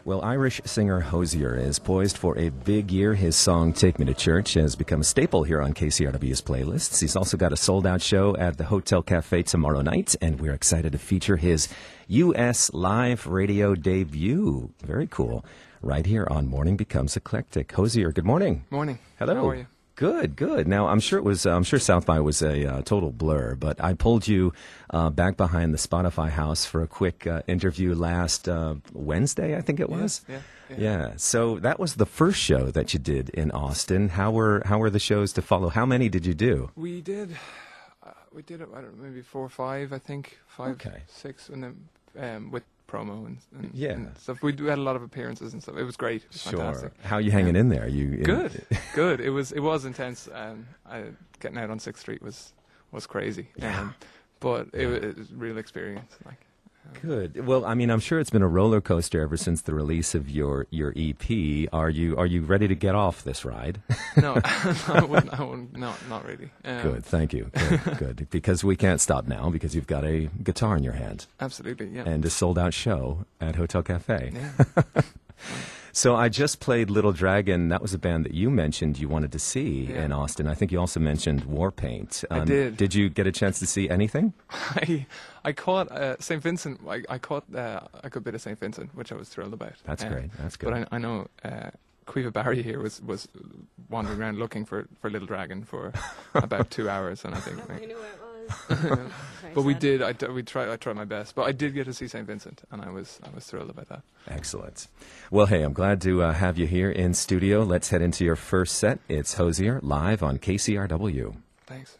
Well, Irish singer Hozier is poised for a big year. His song, Take Me to Church, has become a staple here on KCRW's playlists. He's also got a sold-out show at the Hotel Cafe tomorrow night, and we're excited to feature his U.S. live radio debut. Very cool. Right here on Morning Becomes Eclectic. Hozier, good morning. Morning. Hello. How are you? Good, good. Now, I'm sure South by was a total blur, but I pulled you back behind the Spotify house for a quick interview last Wednesday, I think it was. Yeah. Yeah. So that was the first show that you did in Austin. How were the shows to follow? How many did you do? We did. I don't know, maybe 4 or 5. I think 5, Okay. 6, and then with promo and Yeah. stuff. We had a lot of appearances and stuff. It was great. It was fantastic. How are you hanging in there? Good. It was intense. Getting out on 6th Street was crazy. Yeah. But it was a real experience. Good. Well, I mean, I'm sure it's been a roller coaster ever since the release of your EP. Are you ready to get off this ride? No, I wouldn't, not really. Good. Thank you. Good. Because we can't stop now because you've got a guitar in your hand. Absolutely, yeah. And a sold-out show at Hotel Cafe. Yeah. So I just played Little Dragon. That was a band that you mentioned you wanted to see in Austin. I think you also mentioned Warpaint. I did. Did you get a chance to see anything? I caught St. Vincent. I caught a good bit of St. Vincent, which I was thrilled about. That's great. That's good. But I know Quiva Barry here was wandering around looking for Little Dragon for about 2 hours, and I think. Nobody knew where it was. But we did. I tried my best, but I did get to see St. Vincent, and I was thrilled about that. Excellent. Well, hey, I'm glad to have you here in studio. Let's head into your first set. It's Hozier live on KCRW. Thanks.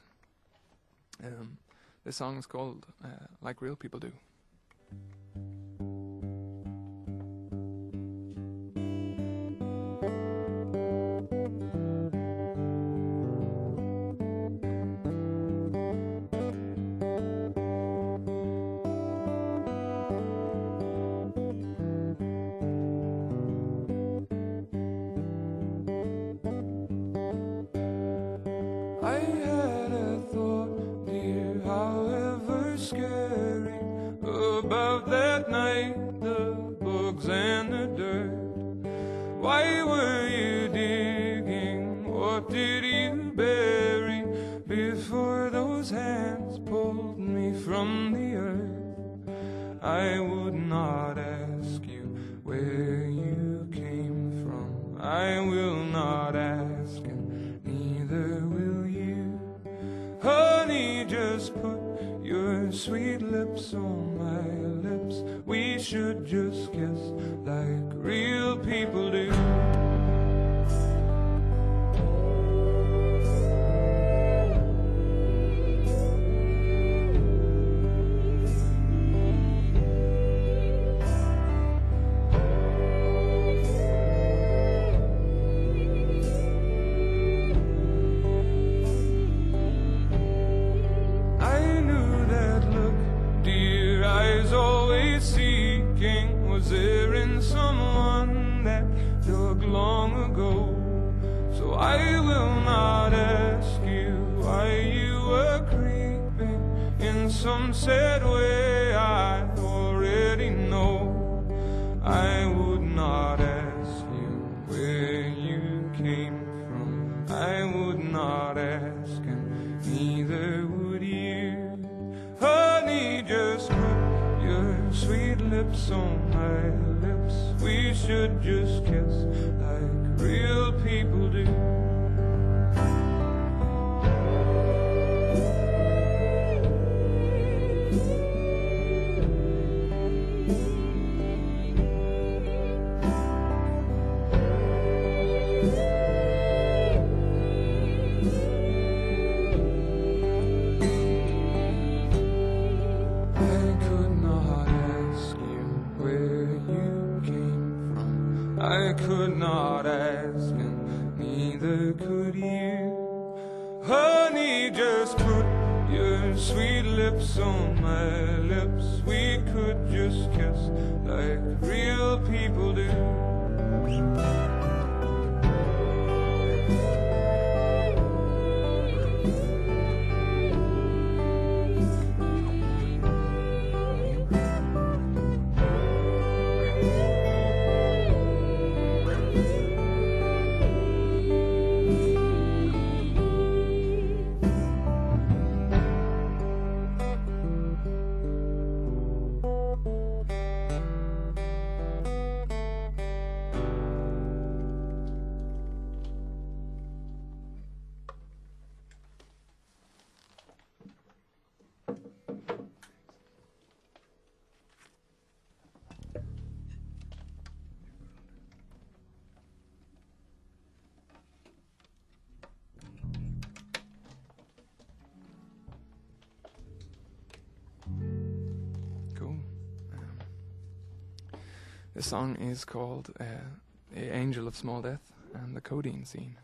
This song is called "Like Real People Do." I had a thought, dear, however scary, about that night, the bugs and the dirt. Why were you digging? What did you bury before those hands pulled me from the earth? I would not ask you where you came from. I will not ask, and neither will you. Honey, just put your sweet lips on my lips. We should just kiss like real people do. Was there in someone that dug long ago? So I will not ask you why you were creeping in some sad way. I already know. I would not ask you where you came from. I would not ask, and neither would you. Honey, just put your sweet lips on my lips. We should just kiss like real people do. I could not ask, and neither could you. Honey, just put your sweet lips on my lips. We could just kiss like real people do. This song is called Angel of Small Death and the Codeine Scene.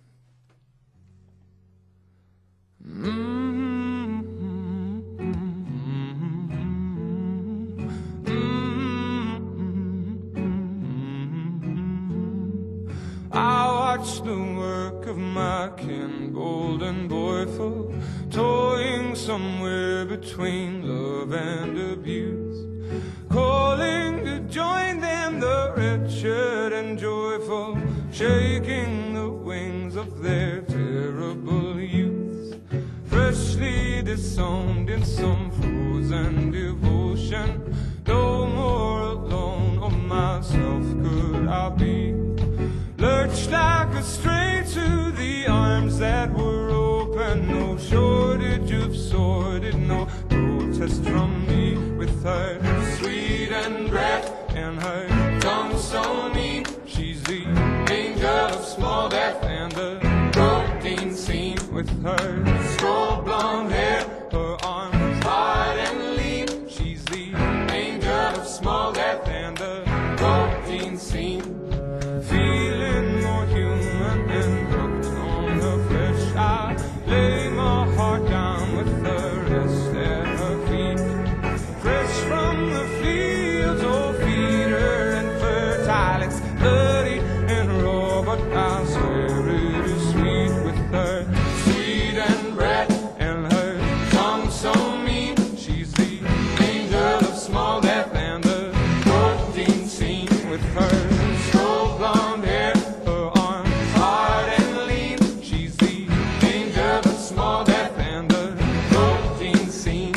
I watched the work of my kin, bold and boyful, toying somewhere between love and abuse, calling to join them the wretched and joyful, shaking the wings of their terrible youths, freshly disowned in some frozen devotion. No more alone of myself could I be, lurched like a stray to the arms that were open. No shortage of sordid, no protest from me. With her sweet and breath and her tongue so mean, she's the angel of small death and the protein scene. With her skull blonde hair, her arms wide and lean, she's the angel of small death and the protein scene. Feeling more human and hooked on her flesh, I lay my heart down with the rest at her feet. Fresh from the fields, oh, feed her and fertile. It's bloody and raw, but I swear it is sweet. With her sweet and breath and her tongue so mean, she's the angel of small death and the protein scene. With her skull blonde hair, her arms hard and lean, she's the angel of small death and the protein scene.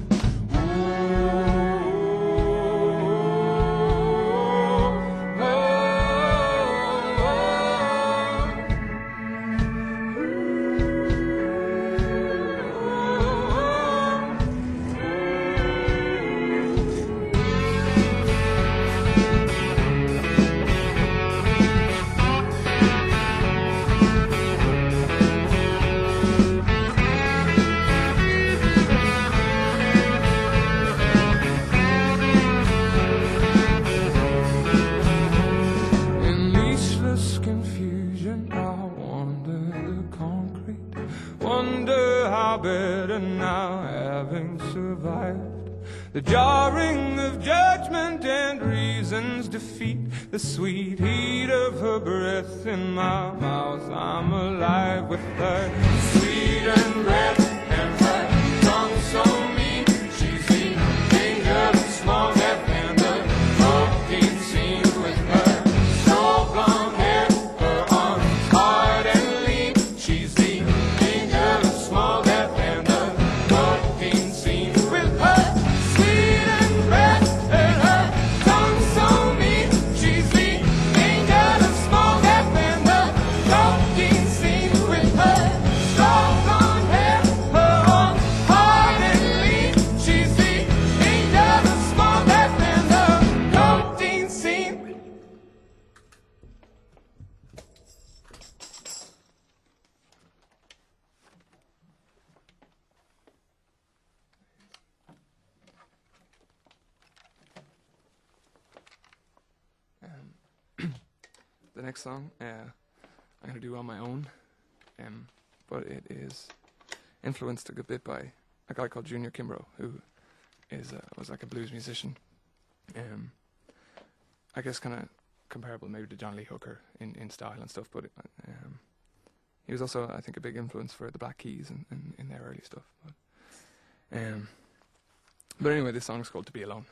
In leashless confusion, I wander the concrete, wonder how better now, having survived the jarring of judgment and reason's defeat, the sweet heat of her breath in my mouth. I'm alive with her sweet and breath and her tongue so mean, she's the angel of small death and the protein scene. With her snow blonde hair, her arms hard and lean, she's the angel of small death and the protein scene. With her sweet and breath and her tongue so mean, she's the angel of small death and the protein scene. With her snow blonde hair, her arms hard and lean, she's the angel of small death and the protein scene. The next song I'm going to do on my own, but it is influenced a good bit by a guy called Junior Kimbrough, who was like a blues musician. I guess kind of comparable maybe to John Lee Hooker in style and stuff, but he was also, I think, a big influence for the Black Keys in their early stuff. But anyway, this song is called To Be Alone.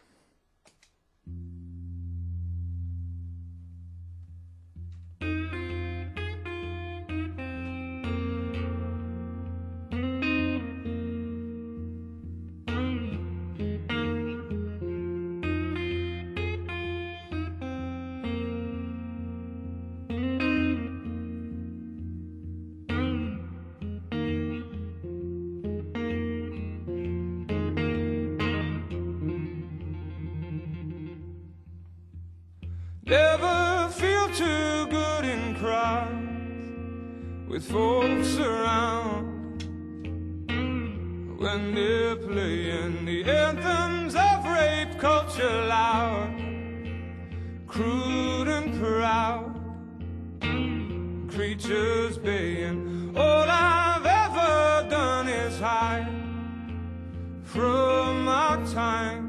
Never feel too good in crowds with folks around when they're playing the anthems of rape culture loud. crude and proud, creatures baying. All I've ever done is hide from our times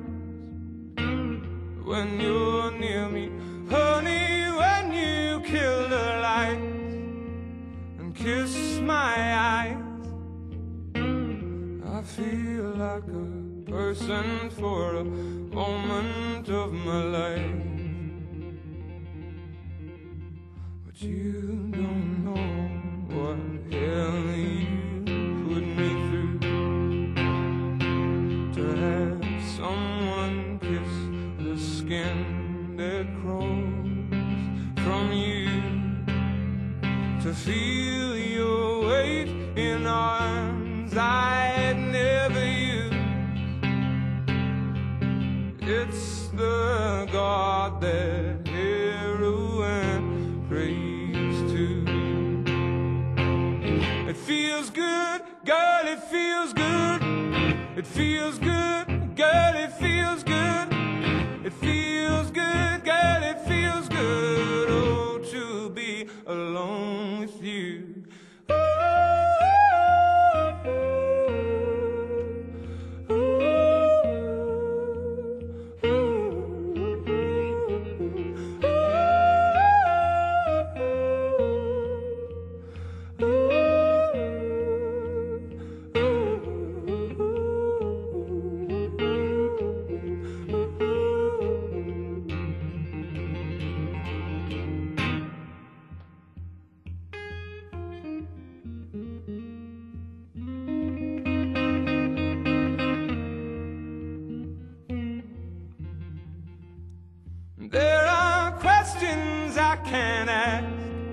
when you're near me, honey, when you kill the lights and kiss my eyes. I feel like a person for a moment of my life, but you don't know what hell you put me through to have someone kiss the skin that crawls from you, to feel your weight in arms I'd never used. It's the God that heroin prays to. It feels good, girl, it feels good. It feels good, girl, it feels good. It feels good, girl, it feels good. Oh, to be alone with you. There are questions I can't ask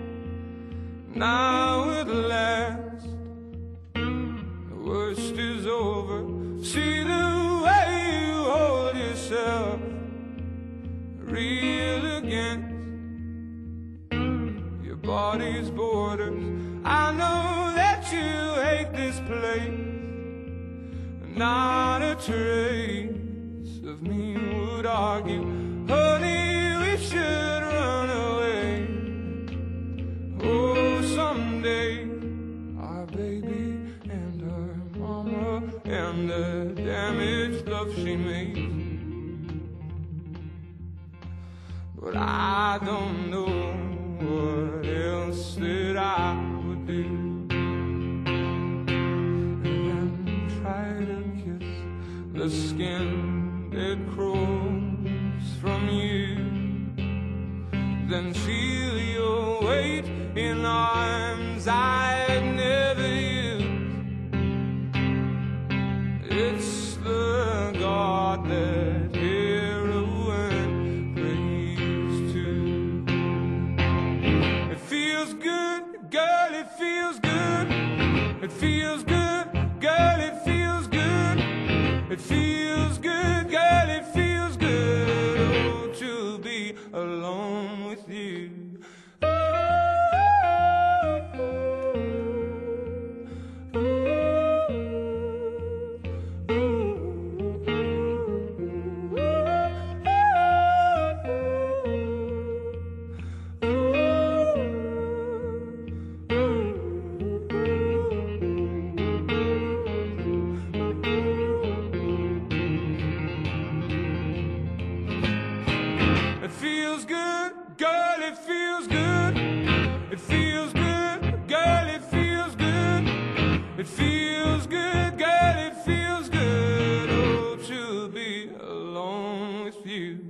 now at last. The worst is over. See the way you hold yourself real against your body's borders. I know that you hate this place. Not a trace of me would argue. Honey, we should run away. Oh, someday, our baby and her mama and the damaged love she made. But I don't know what else that I would do. And then try to kiss the skin that crawls from you, then feel your weight in arms I'd never used. It's the God that heroin prays to. It feels good, girl, it feels good. It feels good, girl, it feels good. It feels good, girl, it feels good. To be alone with you. It feels good, girl, it feels good. It feels good, girl, it feels good. It feels good, girl, it feels good. Oh, to be alone with you.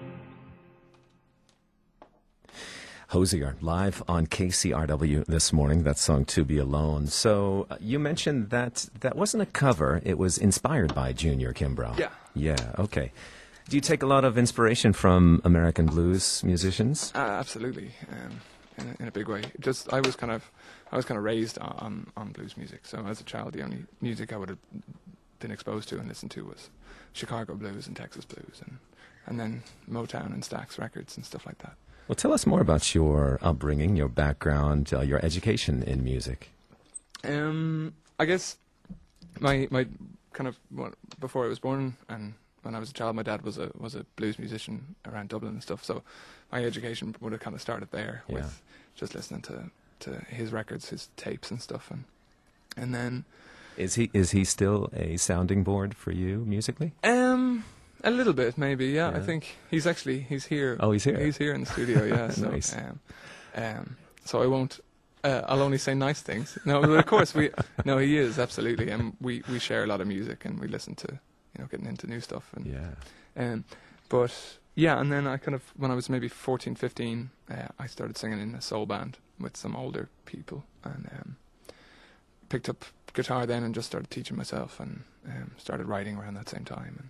Hozier, live on KCRW this morning, that song To Be Alone. So you mentioned that that wasn't a cover, it was inspired by Junior Kimbrough. Yeah. Yeah, okay. Do you take a lot of inspiration from American blues musicians? Absolutely, in a big way. Just I was kind of raised on blues music. So as a child, the only music I would have been exposed to and listened to was Chicago blues and Texas blues, and then Motown and Stax Records and stuff like that. Well, tell us more about your upbringing, your background, your education in music. I guess my kind of before I was born and when I was a child, my dad was a blues musician around Dublin and stuff. So my education would have kind of started there with just listening to his records, his tapes and stuff, and then. Is he still a sounding board for you musically? A little bit, maybe. Yeah, Yeah. I think he's here. Oh, he's here. He's here in the studio. Yeah. So, Nice. So I won't. I'll only say nice things. No, but of course No, he is absolutely, and we share a lot of music, and we listen to, getting into new stuff. And, Yeah. But yeah, and then I kind of, when I was maybe 14, 15, I started singing in a soul band with some older people, and picked up guitar then and just started teaching myself, and started writing around that same time.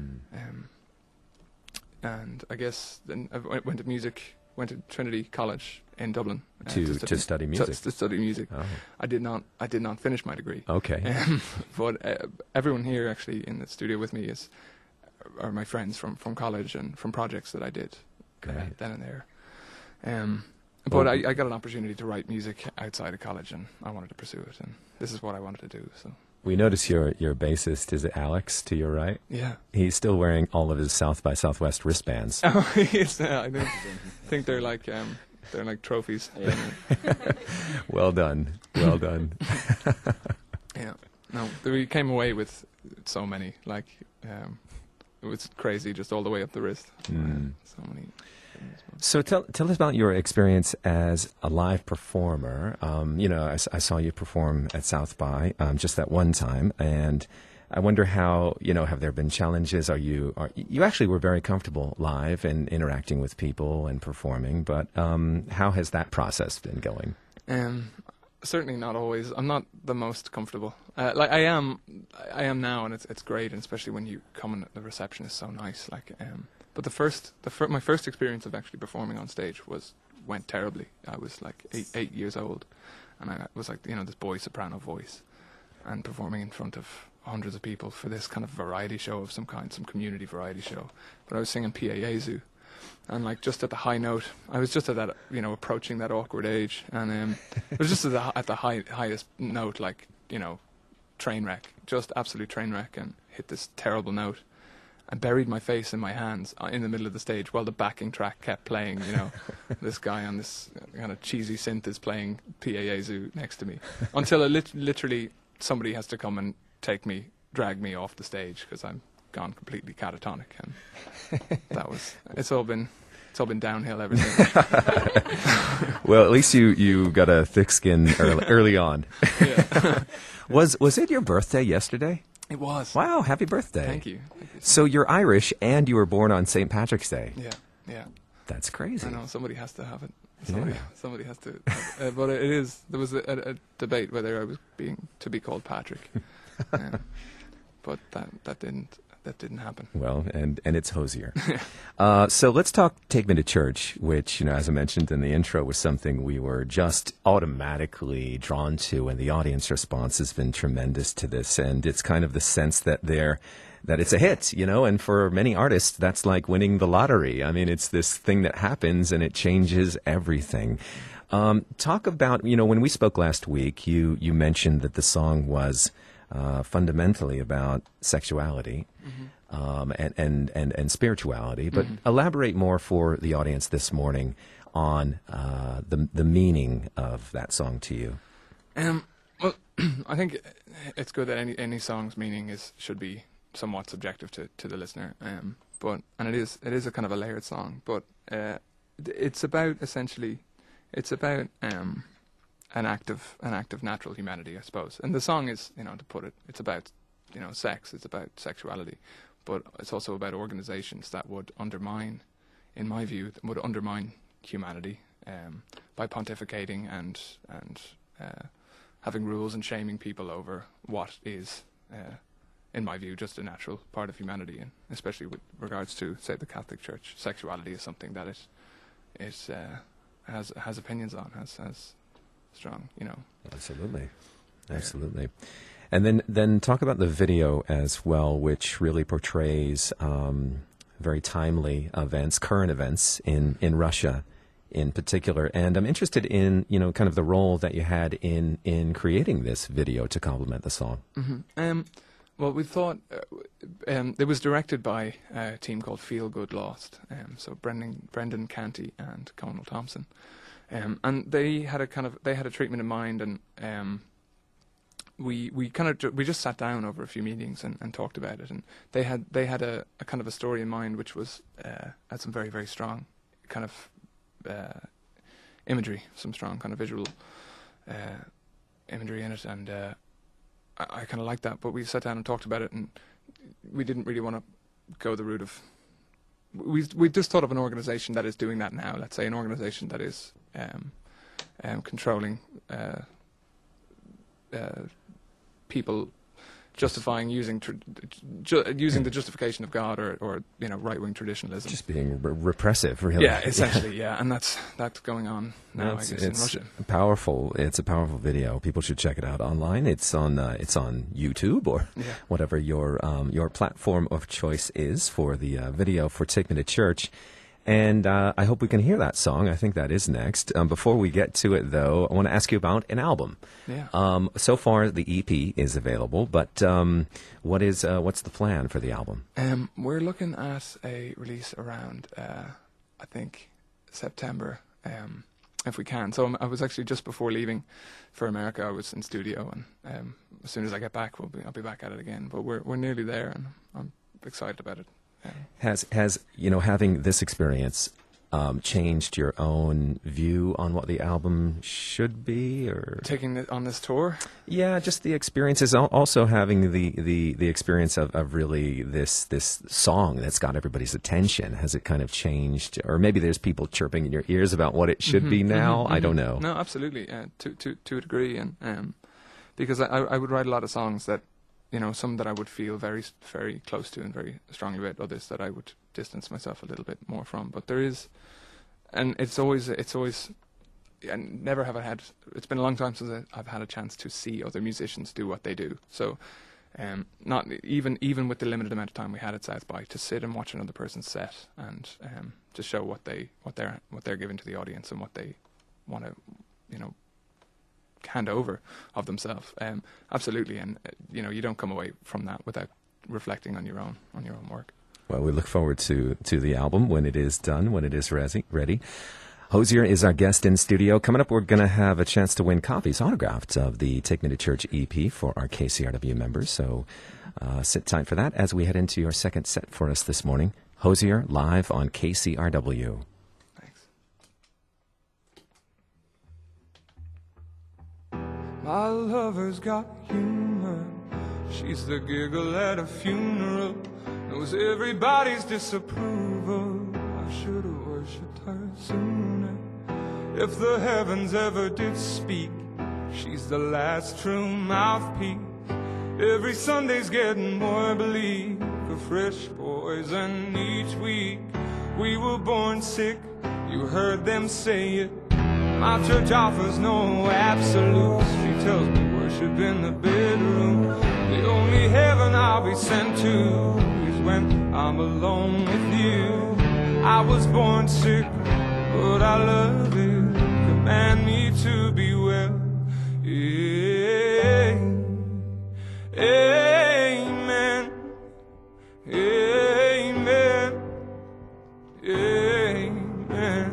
And I guess then I went to Trinity College in Dublin To study music. To study music. Oh. I did not finish my degree. Okay. But everyone here actually in the studio with me are my friends from college and from projects that I did Great. then and there. But I got an opportunity to write music outside of college, and I wanted to pursue it, and this is what I wanted to do. So. We notice your bassist, is it Alex, to your right? Yeah. He's still wearing all of his South by Southwest wristbands. Oh, yes, I think they're like trophies. Yeah. Well done. Well done. Yeah. No, we came away with so many. Like, it was crazy, just all the way up the wrist. So many. So tell us about your experience as a live performer. I saw you perform at South by just that one time, and I wonder how, have there been challenges? You actually were very comfortable live and interacting with people and performing, but how has that process been going? Certainly not always. I'm not the most comfortable. Like I am now, and it's great, and especially when you come and the reception is so nice. Like, but my first experience of actually performing on stage went terribly. I was like eight years old, and I was like, this boy soprano voice, and performing in front of hundreds of people for this kind of variety show of some kind, some community variety show. But I was singing Pia Jesu, and like just at the high note, I was just at that, approaching that awkward age, and it was just at the highest note, like, train wreck, just absolute train wreck, and hit this terrible note. I buried my face in my hands in the middle of the stage while the backing track kept playing. This guy on this kind of cheesy synth is playing Pia Jesu next to me, until literally somebody has to come and drag me off the stage because I'm gone completely catatonic, and it's all been downhill ever since. Well, at least you got a thick skin early on. Yeah. Was it your birthday yesterday? It was. Wow, happy birthday. Thank you. So you're Irish and you were born on St. Patrick's Day. Yeah. That's crazy. I know, somebody has to have it. Yeah. Somebody has to. But there was a debate whether I was to be called Patrick. But that didn't happen. Well, and it's Hosier. So let's talk Take Me to Church, which, as I mentioned in the intro, was something we were just automatically drawn to, and the audience response has been tremendous to this. And it's kind of the sense that it's a hit, and for many artists, that's like winning the lottery. I mean, it's this thing that happens and it changes everything. Talk about, when we spoke last week, you mentioned that the song was fundamentally about sexuality, and spirituality, but elaborate more for the audience this morning on the meaning of that song to you. Well, I think it's good that any song's meaning should be somewhat subjective to the listener, but it is a kind of a layered song, but it's about an act of natural humanity, I suppose. And the song is, to put it, it's about, sex, it's about sexuality, but it's also about organizations that would undermine, in my view, humanity by pontificating and having rules and shaming people over what is, in my view, just a natural part of humanity, and especially with regards to, say, the Catholic Church. Sexuality is something that it has opinions on, has strong, Absolutely. And then talk about the video as well, which really portrays very timely events, current events in Russia in particular. And I'm interested in, kind of the role that you had in creating this video to complement the song. Mm-hmm. Well, we thought it was directed by a team called Feel Good Lost. So Brendan Canty and Conal Thompson, and they had a treatment in mind, and we just sat down over a few meetings and talked about it, and they had a kind of a story in mind which was had some very, very strong kind of imagery, some strong kind of visual imagery in it, and I kind of liked that. But we sat down and talked about it, and we didn't really want to go the route of. We just thought of an organisation that is doing that now. Let's say an organisation that is controlling people, justifying using the justification of God or right-wing traditionalism. Just being repressive, really. Yeah, essentially, yeah, and that's going on now. I guess in Russia. Powerful. It's a powerful video. People should check it out online. It's on YouTube or whatever your platform of choice is for the video for Take Me to Church. And I hope we can hear that song. I think that is next. Before we get to it, though, I want to ask you about an album. Yeah. So far, the EP is available, but what's the plan for the album? We're looking at a release around, I think, September, if we can. So I was actually just before leaving for America. I was in studio, and as soon as I get back, I'll be back at it again. But we're nearly there, and I'm excited about it. Has having this experience changed your own view on what the album should be, or taking it on this tour? Yeah, just the experiences. Also having the experience of really this song that's got everybody's attention. Has it kind of changed, or maybe there's people chirping in your ears about what it should be now? I don't know. No, absolutely, to a degree, and because I would write a lot of songs that. Some that I would feel very, very close to and very strongly about, others that I would distance myself a little bit more from. But there is, and it's always, and never have I had, it's been a long time since I've had a chance to see other musicians do what they do. So, not even with the limited amount of time we had at South by, to sit and watch another person's set and to show what they're giving to the audience and what they want to, hand over of themselves, absolutely, and you don't come away from that without reflecting on your own work. Well, we look forward to the album when it is done, when it is ready. Hozier is our guest in studio. Coming up, we're going to have a chance to win copies autographed of the Take Me to Church EP for our KCRW members. So sit tight for that as we head into your second set for us this morning. Hozier live on KCRW. My lover's got humor. She's the giggle at a funeral. Knows everybody's disapproval. I should have worshipped her sooner. If the heavens ever did speak, she's the last true mouthpiece. Every Sunday's getting more belief. A fresh poison each week. We were born sick, you heard them say it. My church offers no absolutes. She tells me worship in the bedroom. The only heaven I'll be sent to is when I'm alone with you. I was born sick, but I love it. Command me to be well. Amen. Amen. Amen.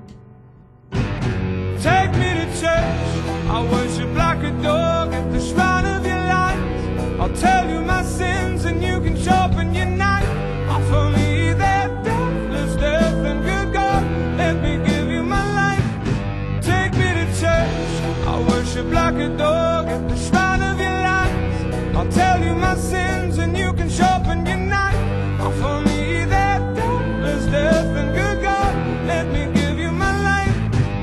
Take me to church, I worship like a dog at the shrine of your light. I'll tell you my sins and you can sharpen your knife. Offer me that deathless death and good God, let me give you my life. Take me to church, I worship like a dog at the shrine of your light. I'll tell you my sins and you can sharpen your knife. Offer me that deathless death and good God, let me give you my life.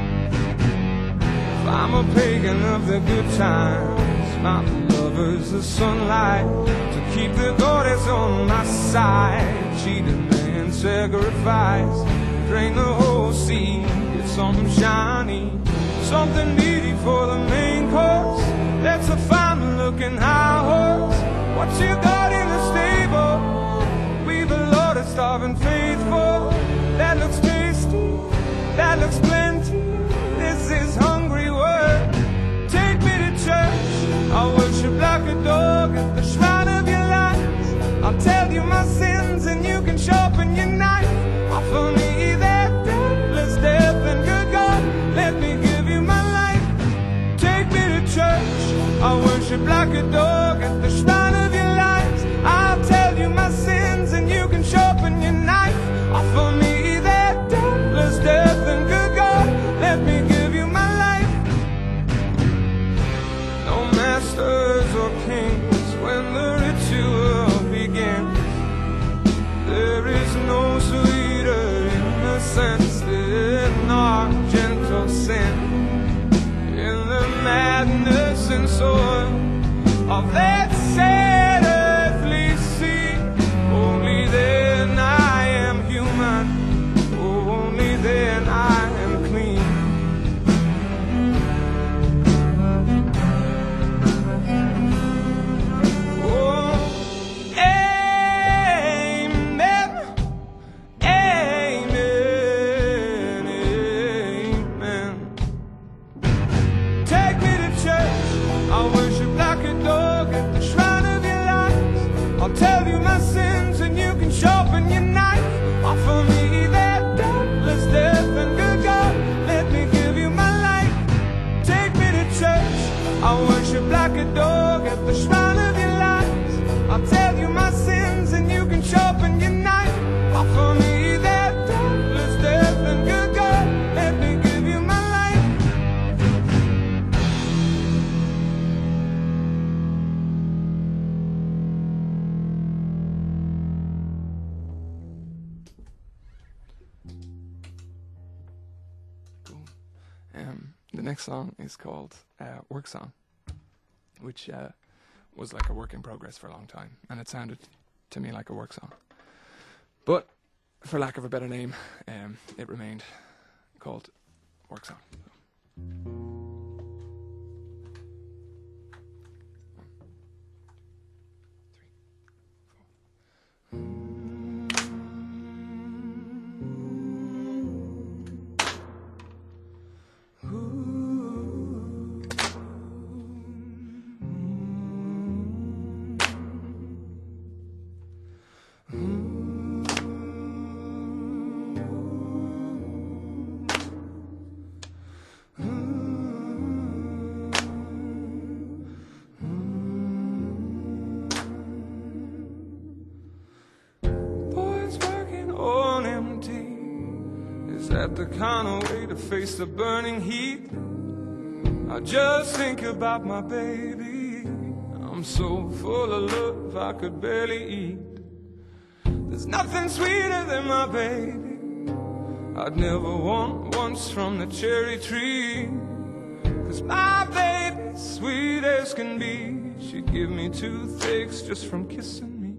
I'm a pagan of the good times, my lover's the sunlight. To keep the goddess on my side, she demands sacrifice. Drain the whole sea, get something shiny, something meaty for the main course. That's a fine looking high horse. What you got in the stable? We've a lot of starving faithful. That looks tasty, that looks plenty. This is hungry work. Take me to church, I worship like a dog at the shrine of your life. tell you my sins and you can sharpen your knife. Offer me that deathless death and good God, let me give you my life. Take me to church, I'll worship like a dog at the shrine of your lies. I'll tell you my sins and you can sharpen your knife. Offer me that deathless death and good God, let me give you my life. No masters or kings when the ritual begins. There is no sweeter innocence than our gentle sin. In the madness and soil of that sad earthly sea, only then I am human, only then I am clean. Tell you my sins and you can sharpen your knife. Offer me that deathless death and good God, let me give you my life. Take me to church, I'll worship like a dog at the shrine of your lies. I'll tell you my sins and you can sharpen your knife. Offer me that deathless death and good God, let me give you my life. The next song is called Work Song, which was like a work in progress for a long time, and it sounded to me like a work song. But for lack of a better name, it remained called Work Song. The kind of way to face the burning heat. I just think about my baby. I'm so full of love I could barely eat. There's nothing sweeter than my baby. I'd never want once from the cherry tree. 'Cause my baby's sweet as can be. She'd give me toothaches just from kissing me.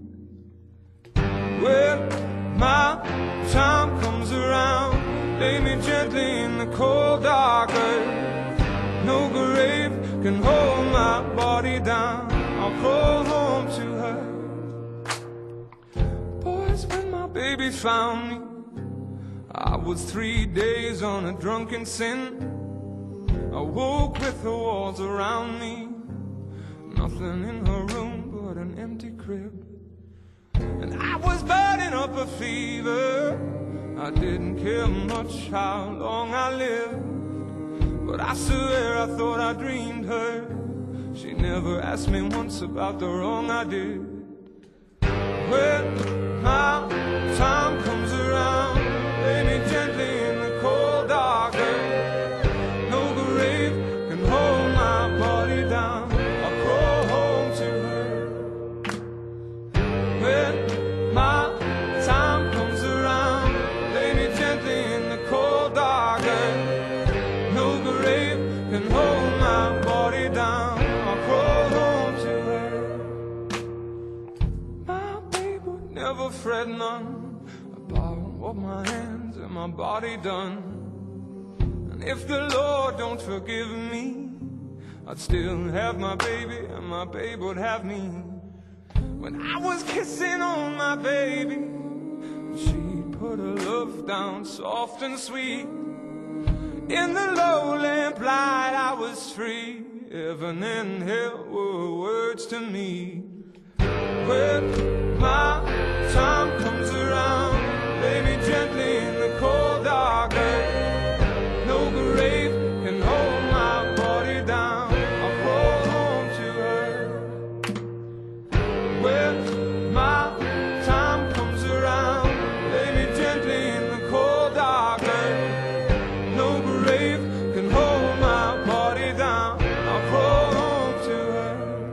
When my time comes around, lay me gently in the cold dark earth. No grave can hold my body down. I'll crawl home to her. Boys, when my baby found me, I was 3 days on a drunken sin. I woke with the walls around me, nothing in her room but an empty crib. And I was burning up a fever. I didn't care much how long I lived, but I swear I thought I dreamed her. She never asked me once about the wrong I did. When my time comes around, lay me gently in the cold dark earth. No grave can hold my body down. I'll crawl home to her. When my time comes around, lay me gently in the cold dark earth. No grave can hold my body down. I'll crawl home to her. My babe would never fret none about what my hands and my body done. And if the Lord don't forgive me, I'd still have my baby and my babe would have me. When I was kissing on my baby, she'd put her love down soft and sweet. In the low lamplight I was free. Heaven and hell were words to me. When my time comes around, lay me gently in the cold dark earth. No grave can hold my body down. I'll crawl home to her. When my time comes around, lay me gently in the cold dark earth. No grave can hold my body down. I'll crawl home to her.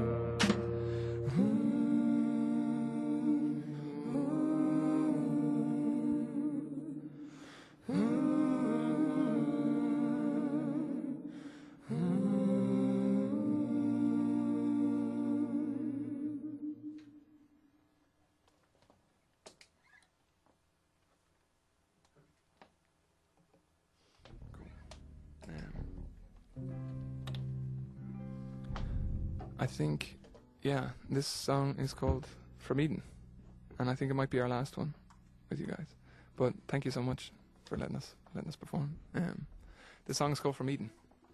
I think, yeah, this song is called From Eden, and I think it might be our last one with you guys. But thank you so much for letting us perform. The song is called From Eden.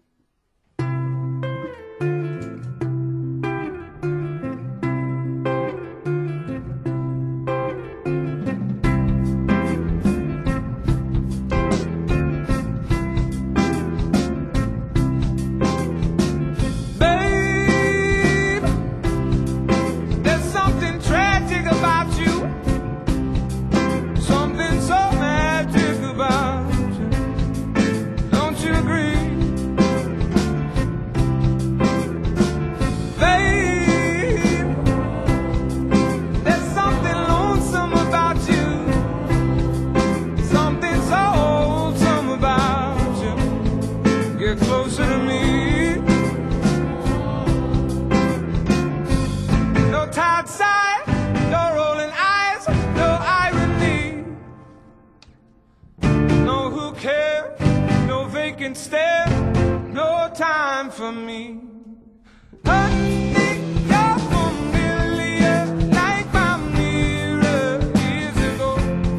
Closer to me. No tired sigh, no rolling eyes, no irony. No who cares, no vacant stare, no time for me. Honey, you're familiar, like my mirror years ago.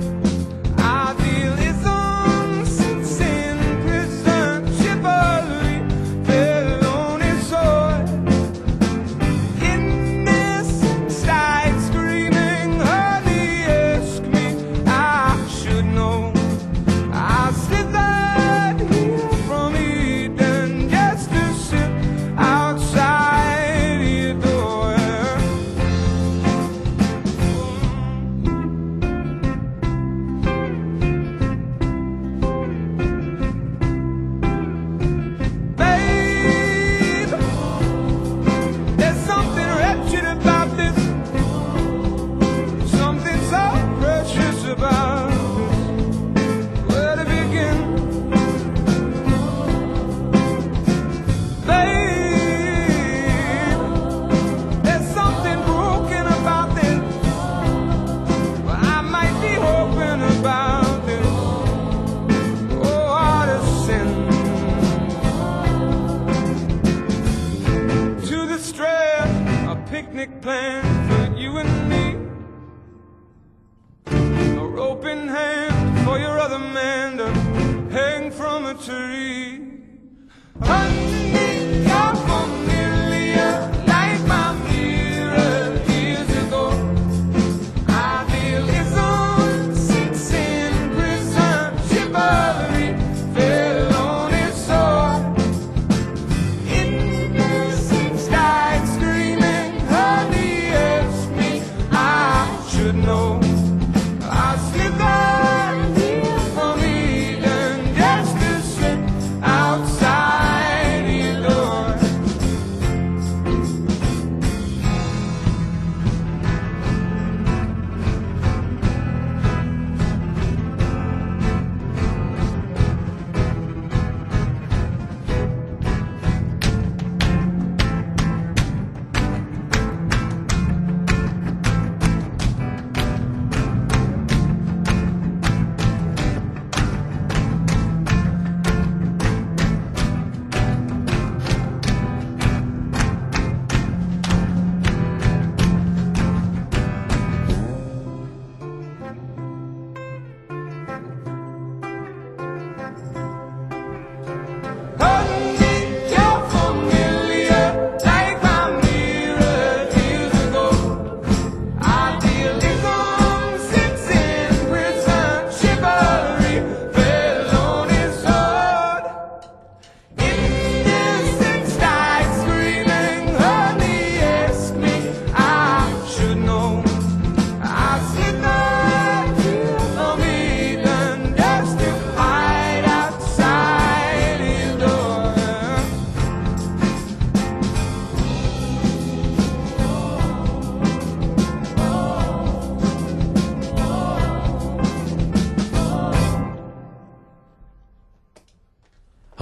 Idealism sits in prison, chivalry fell on its sword. Innocent side screaming, honey, ask me, I should know. I slithered here from Eden just to sit outside your door. Babe, there's something wretched about this, something so precious about this. Where to begin? Babe, there's something broken about this. Well, I might be hoping about this. Oh, what a sin. To the Strand, a picnic plan for you and me. A rope in hand for your other man to hang from a tree. Honey, you're familiar, like my mirror years ago. Idealism sits in prison, chivalry fell on its sword. Innocence died screaming, honey, ask me, I should know. I slithered here from Eden just to sit outside your door.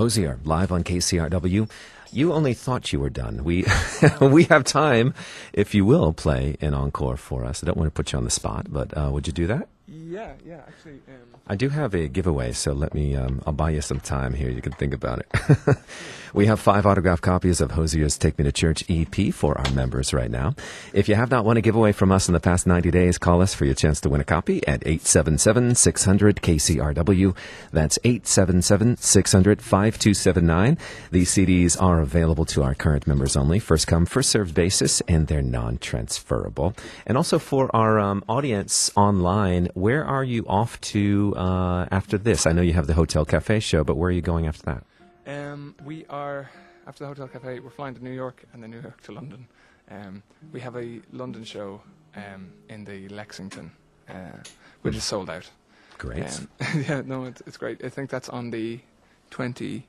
Hosier, live on KCRW. You only thought you were done. We we have time, if you will, play an encore for us. I don't want to put you on the spot, but would you do that? Yeah, actually. I do have a giveaway, so let me, I'll buy you some time here. You can think about it. We have 5 autographed copies of Hosier's Take Me to Church EP for our members right now. If you have not won a giveaway from us in the past 90 days, call us for your chance to win a copy at 877-600-KCRW. That's 877-600-5279. These CDs are available to our current members only, first come, first served basis, and they're non-transferable. And also for our audience online, where are you off to after this? I know you have the Hotel Cafe show, but where are you going after that? We are, after the Hotel Cafe, we're flying to New York and then New York to London. We have a London show in the Lexington, which is sold out. Great. Yeah, no, it's great. I think that's on the 26th.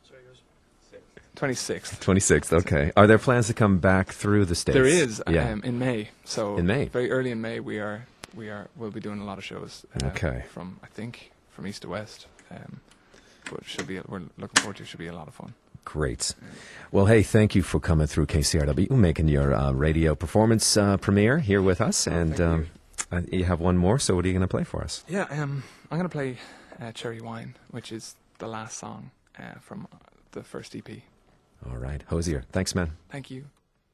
26th, okay. Are there plans to come back through the States? There is, Yeah. in May. So In May? very early in May, we'll be doing a lot of shows. Okay. From east to west. But we're looking forward to it. Should be a lot of fun. Great. Well, hey, thank you for coming through KCRW, making your radio performance premiere here with us. And you have one more, so what are you going to play for us? Yeah, I'm going to play Cherry Wine, which is the last song from the first EP. All right. Hosier, thanks, man. Thank you.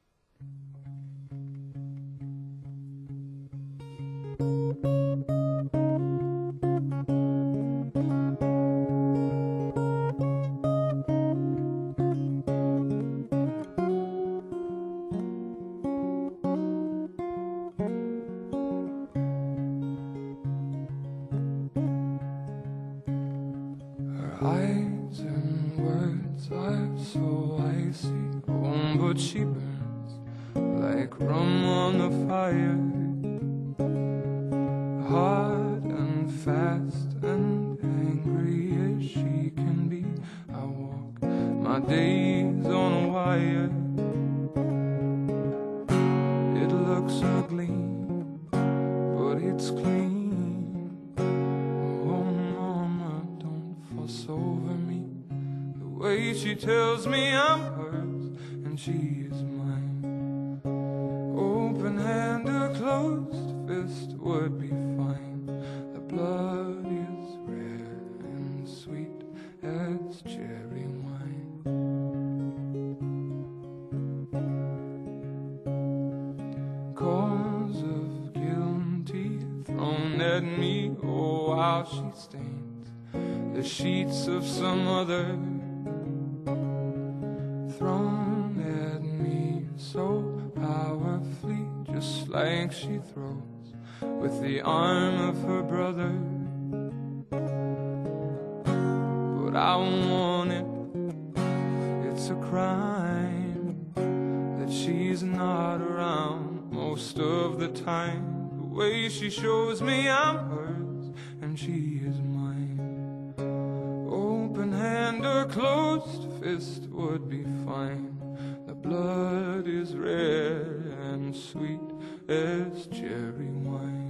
Eyes and words are so icy, oh, but she burns like rum on the fire. Hard and fast and angry as she can be, I walk my days on a wire. It looks ugly, but it's clean. Over me, the way she tells me I'm hers and she is mine. Open hand or closed fist would be fine. The blood is rare and sweet as cherry wine. Cause of guilty thrown at me, oh, how she stains the sheets of some other, thrown at me so powerfully, just like she throws with the arm of her brother. But I want it, it's a crime that she's not around most of the time. The way she shows me I'm hers and she is mine. Open hand or closed fist would be fine. The blood is rare and sweet as cherry wine.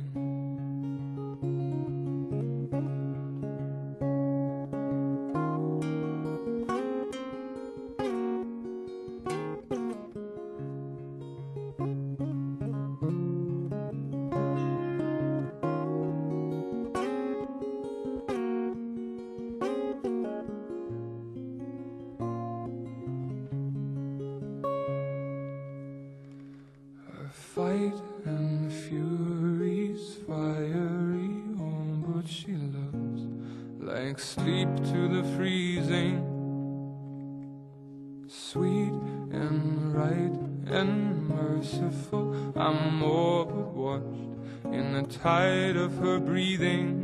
Fight and fury's fiery, oh, but she loves like sleep to the freezing. Sweet and right and merciful, I'm more but watched in the tide of her breathing.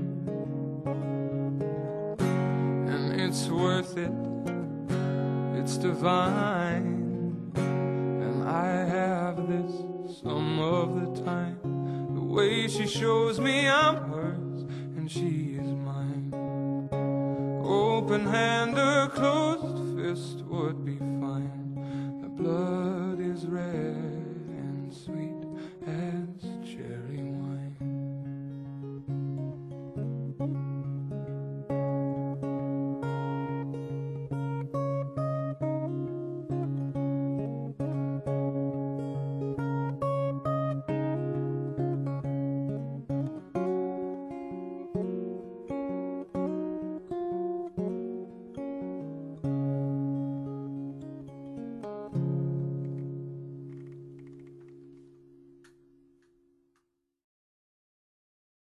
And it's worth it, it's divine, and I have this some of the time. The way she shows me I'm hers and she is mine. Open hand or closed fist would be